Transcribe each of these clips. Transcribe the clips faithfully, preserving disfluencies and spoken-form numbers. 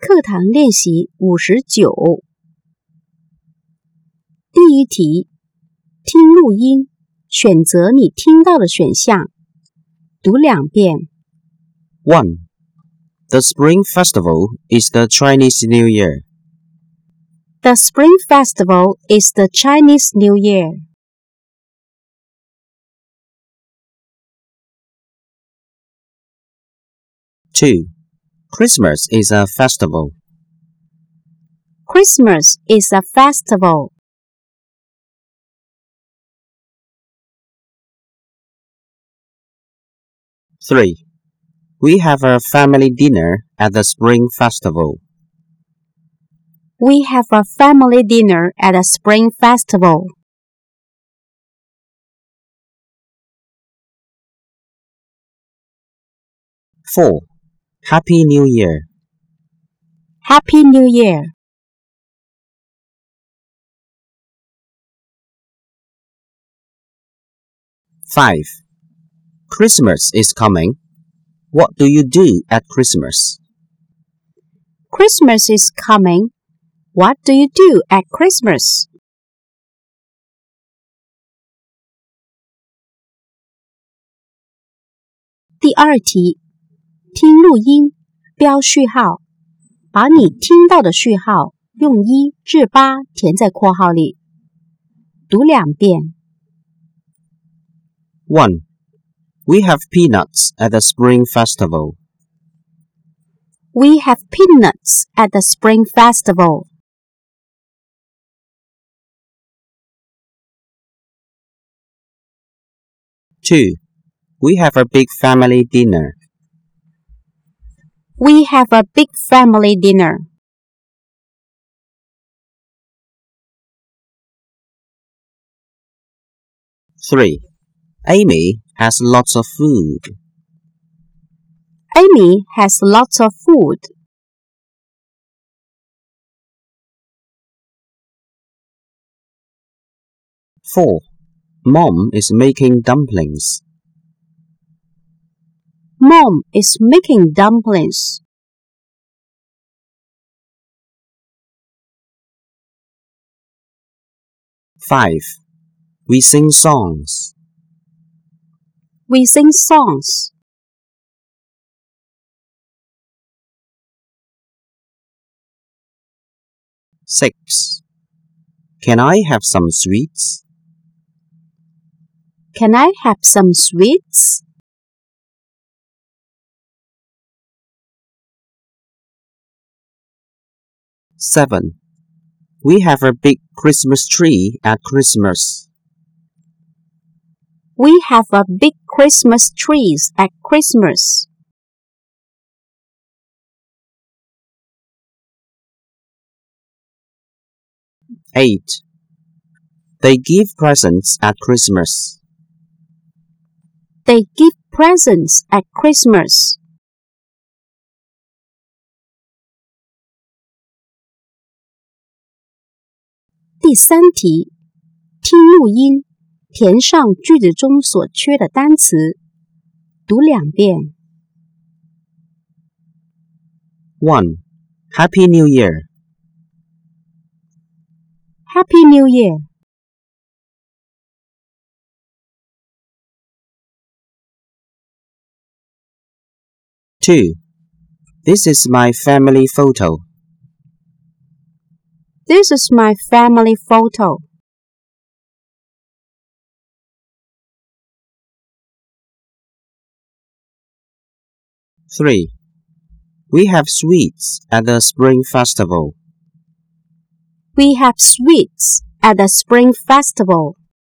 课堂练习五十九。第一题，听录音，选择你听到的选项，读两遍。 one. The Spring Festival is the Chinese New Year. The Spring Festival is the Chinese New Year. two. Christmas is a festival. Christmas is a festival. three. We have a family dinner at the Spring Festival. We have a family dinner at a Spring Festival. four. Happy New Year. Happy New Year. five. Christmas is coming. What do you do at Christmas? Christmas is coming. What do you do at Christmas? 第二题，听录音，标序号，把你听到的序号用一至八填在括号里，读两遍。 one. We have peanuts at the Spring Festival. We have peanuts at the Spring Festival. two. We have a big family dinner. We have a big family dinner. three. Amy has lots of food. Amy has lots of food. four. Mom is making dumplings. Mom is making dumplings. five. We sing songs. We sing songs. six. Can I have some sweets? Can I have some sweets? seven. We have a big Christmas tree at Christmas. We have a big Christmas tree at Christmas. eight. They give presents at Christmas. They give presents at Christmas. 第三题，听录音，填上句子中所缺的单词，读两遍。 one. Happy New Year. Happy New Year. two. This is my family photo. This is my family photo. three. We have sweets at the Spring Festival. We have sweets at the Spring Festival.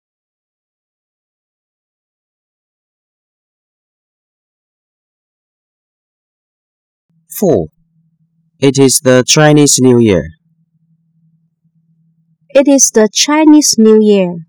four. It is the Chinese New Year. It is the Chinese New Year.